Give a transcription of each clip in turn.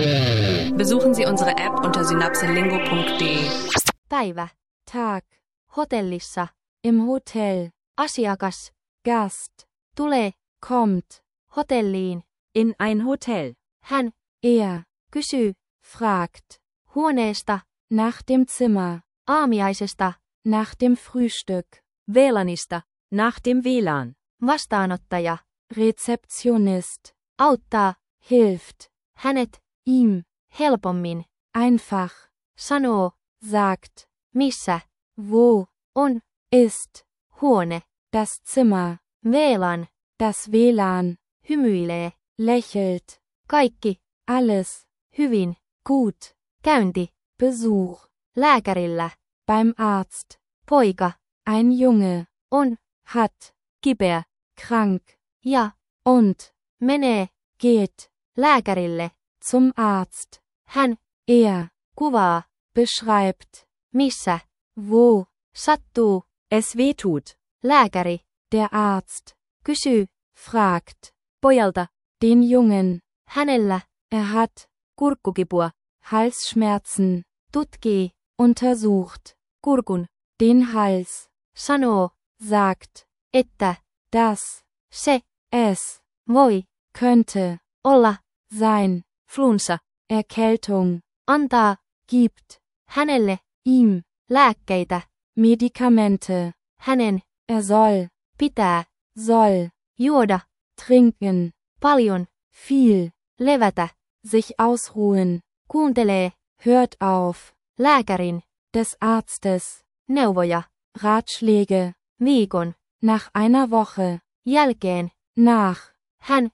Besuchen Sie unsere App unter synapselingo.de. Päivä. Tag. Hotellissa. Im Hotel. Asiakas. Gast. Tulee. Kommt. Hotelliin. In ein Hotel. Hän. Kysyy. Fragt. Huoneesta. Nach dem Zimmer. Aamiaisesta. Nach dem Frühstück. WLANista. Nach dem WLAN. Vastaanottaja. Rezeptionist. Auttaa. Hilft. Hänet. Ihm. Helpommin. Einfach. Sanoo. Sagt. Missä. Wo. On. Ist. Huone. Das Zimmer. WLAN. Das WLAN. Hymyilee. Lächelt. Kaikki. Alles. Hyvin. Gut. Käynti. Besuch. Lääkärillä. Beim Arzt. Poika. Ein Junge. On. Hat. Kipeä. Krank. Ja. Und. Menee. Geht. Lääkärille. Zum Arzt. Hän. Kuvaa. Beschreibt. Missä. Wo. Sattuu. Es wehtut. Lääkäri. Der Arzt. Kysyy. Fragt. Pojalta. Den Jungen. Hänellä. Hat. Kurkkukipua. Halsschmerzen. Tutkii. Untersucht. Kurkun. Den Hals. Sanoo. Sagt. Että. Das. Se. Es. Voi. Könnte. Olla. Sein. Flunssa. Erkältung. Antaa. Gibt. Hänelle. Ihm. Lääkkeitä. Medikamente. Hänen. Soll. Pitää. Soll. Juoda. Trinken. Paljon. Viel. Levätä. Sich ausruhen. Kuuntelee. Hört auf. Lääkärin. Des Arztes. Neuvoja. Ratschläge. Viikon. Nach einer Woche. Jälkeen. Nach. Hän.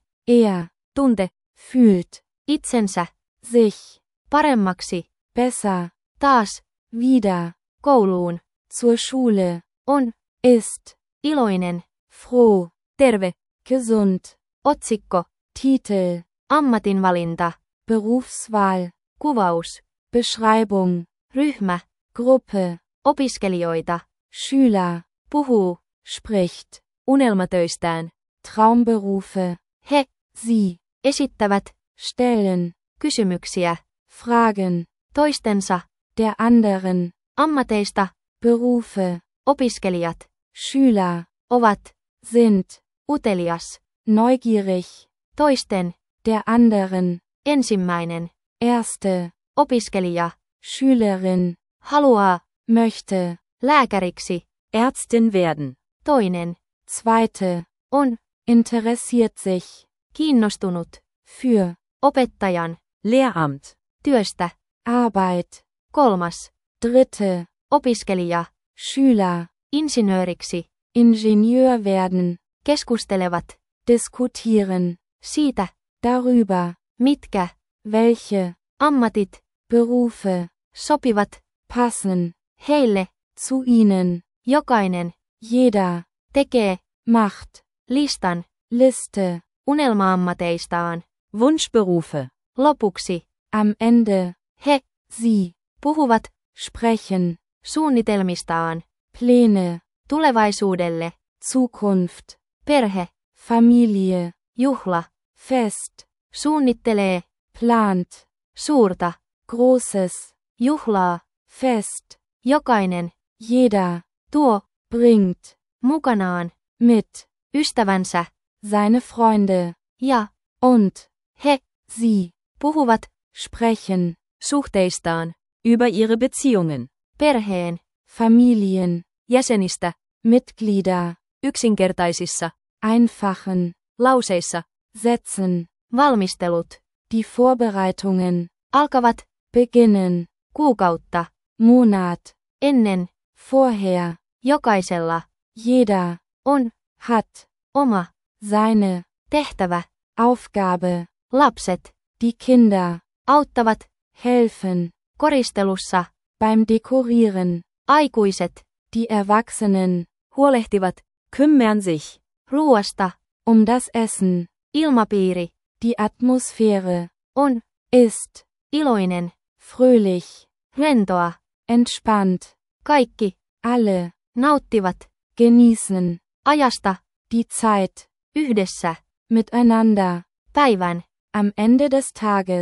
Tunte. Fühlt. Itsensä. Sich. Paremmaksi. Besser. Taas. Wieder. Kouluun. Zur Schule. On. Ist. Iloinen. Froh. Terve. Gesund. Otsikko. Titel. Ammatinvalinta. Berufswahl. Kuvaus. Beschreibung. Ryhmä. Gruppe. Opiskelijoita. Schüler. Puhuu. Spricht. Unelmatöistään. Traumberufe. He. Sie. Esittävät. Stellen. Kysymyksiä. Fragen. Toistensa. Der anderen. Ammateista. Berufe. Opiskelijat. Schüler. Ovat. Sind. Utelias. Neugierig. Toisten. Der anderen. Ensimmäinen. Erste. Opiskelija. Schülerin. Haluaa. Möchte. Lääkäriksi. Ärztin werden. Toinen. Zweite. On. Interessiert sich. Kiinnostunut. Für. Opettajan. Lehramt. Työstä. Arbeit. Kolmas. Dritte. Opiskelija. Schüler. Insinööriksi. Ingenieur werden. Keskustelevat. Diskutieren. Siitä. Darüber. Mitkä. Welche. Ammatit. Berufe. Sopivat. Passen. Heille. Zu ihnen. Jokainen. Jeder. Tekee. Macht. Listan. Liste. Unelma-ammateistaan. Wunschberufe. Lopuksi. Am Ende. He. Sie. Puhuvat. Sprechen. Suunnitelmistaan. Pläne. Tulevaisuudelle. Zukunft. Perhe. Familie. Juhla. Fest. Suunnittelee. Plant. Suurta. Großes. Juhlaa. Fest. Jokainen. Jeder. Tuo. Bringt. Mukanaan. Mit. Ystävänsä. Seine Freunde. Ja. Und. He. Sie. Puhuvat. Sprechen. Suhteistaan. Über ihre Beziehungen. Perheen. Familien. Jäsenistä. Mitglieder. Yksinkertaisissa. Einfachen. Lauseissa. Sätzen. Valmistelut. Die Vorbereitungen. Alkavat. Beginnen. Kuukautta. Monat. Ennen. Vorher. Jokaisella. Jeder. On. Hat. Oma. Seine. Tehtävä. Aufgabe. Lapset. Die Kinder. Auttavat. Helfen. Koristelussa. Beim Dekorieren. Aikuiset. Die Erwachsenen. Huolehtivat. Kümmern sich. Ruoasta. Das Essen. Ilmapiiri. Die Atmosphäre. On. Ist. Iloinen. Fröhlich. Rentoa. Entspannt. Kaikki. Alle. Nauttivat. Genießen. Ajasta. Die Zeit. Yhdessä. Miteinander. Päivän. Am Ende des Tages.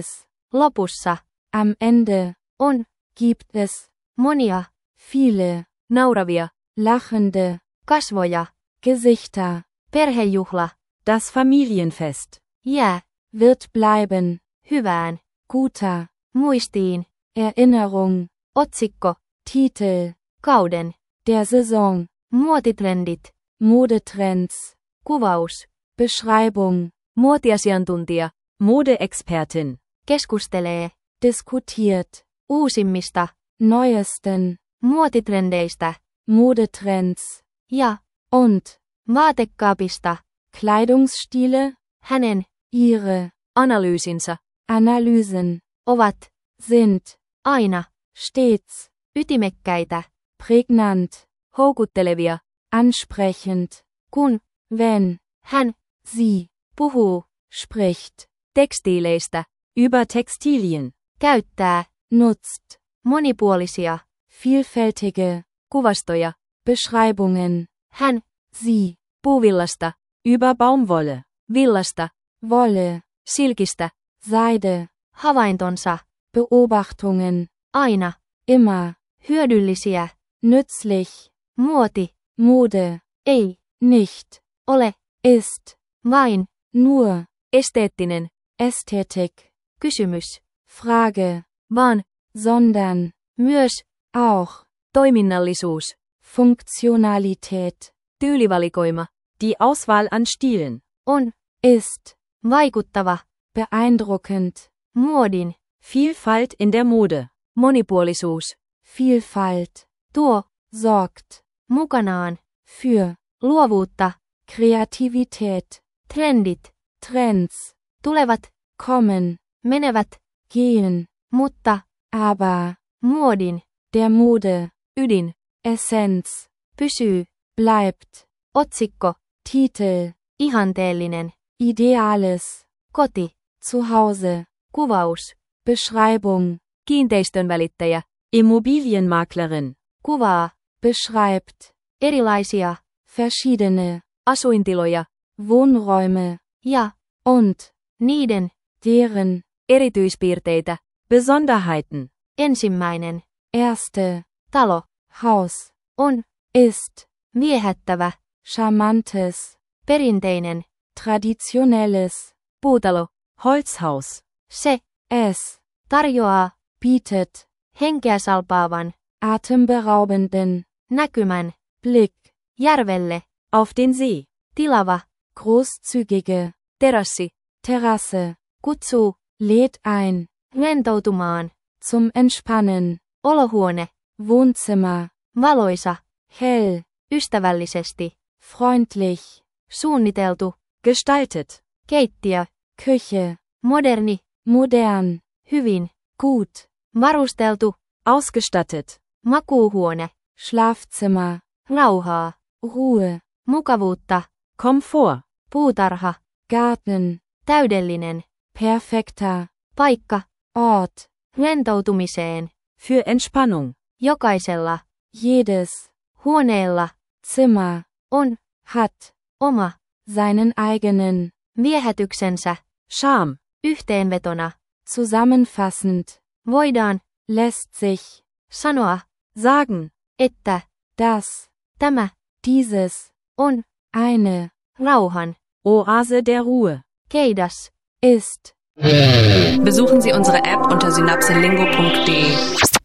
Lopussa. Am Ende. On. Gibt es. Monia. Viele. Nauravia. Lachende. Kasvoja. Gesichter. Perhejuhla. Das Familienfest. Jää. Wird bleiben. Hyvään. Guter. Muistiin. Erinnerung. Otsikko. Titel. Kauden. Der Saison. Muotitrendit. Modetrends. Kuvaus. Beschreibung. Muotiasiantuntija. Modeexpertin. Keskustelee. Diskutiert. Uusimmista. Neuesten. Muotitrendeistä. Modetrends. Ja. Und. Vaatekaapista. Kleidungsstile. Hänen. Ihre. Analyysinsä. Analysen. Ovat. Sind. Aina. Stets. Ytimekkäitä. Prägnant. Houkuttelevia. Ansprechend. Kun. Wenn. Hän. Sie. Puhuu. Spricht. Tekstiileistä. Über Textilien. Käyttää. Nutzt. Monipuolisia. Vielfältige. Kuvastoja. Beschreibungen. Hän. Sie. Puuvillasta. Über Baumwolle. Villasta. Wolle. Silkistä. Seide. Havaintonsa. Beobachtungen. Aina. Immer. Hyödyllisiä. Nützlich. Muoti. Mode. Ei. Nicht. Ole. Ist. Vain. Nur. Esteettinen. Ästhetik. Kysymys. Frage. Vaan. Sondern. Myös. Auch. Toiminnallisuus. Funktionalität. Tyylivalikoima. Die Auswahl an Stilen. On. Ist. Vaikuttava. Beeindruckend. Muodin. Vielfalt in der Mode. Monipuolisuus. Vielfalt. Tuo. Sorgt. Mukanaan. Für. Luovuutta. Kreativität. Trendit. Trends. Tulevat. Kommen. Menevät. Gehen. Mutta. Aber. Muodin. Der Mode. Ydin. Essenz. Pysyy. Bleibt. Otsikko. Titel. Ihanteellinen. Ideales. Koti. Zuhause. Kuvaus. Beschreibung. Kiinteistönvälittäjä. Immobilienmaklerin. Kuvaa. Beschreibt. Erilaisia. Verschiedene. Asuintiloja. Wohnräume. Ja. Und. Niiden. Deren. Erityispiirteitä. Besonderheiten. Ensimmäinen. Erste. Talo. Haus. On. Ist. Viehättävä. Charmantes. Perinteinen. Traditionelles. Puutalo. Holzhaus. Se. Es. Tarjoaa. Bietet. Henkeä salpaavan. Atemberaubenden. Näkymän. Blick. Järvelle. Auf den See. Tilava. Großzügige. Terassi. Terrasse. Kutsuu. Lädt ein. Rentoutumaan. Zum Entspannen. Olohuone. Wohnzimmer. Valoisa. Hell. Ystävällisesti. Freundlich. Suunniteltu. Gestaltet. Keittiö. Küche. Moderni. Modern. Hyvin. Gut. Varusteltu. Ausgestattet. Makuuhuone. Schlafzimmer. Rauhaa. Ruhe. Mukavuutta. Komfort. Puutarha. Garten. Täydellinen. Perfekter. Paikka. Ort. Rentoutumiseen. Für Entspannung. Jokaisella. Jedes. Huoneella. Zimmer. On. Hat. Oma. Seinen eigenen. Viehätyksensä. Charme. Yhteenvetona. Zusammenfassend. Voidaan. Lässt sich. Sanoa. Sagen. Että. Das. Tämä. Dieses. On. Eine. Oase Rauhan. der Ruhe. Keidas. Ist. Besuchen Sie unsere App unter synapselingo.de.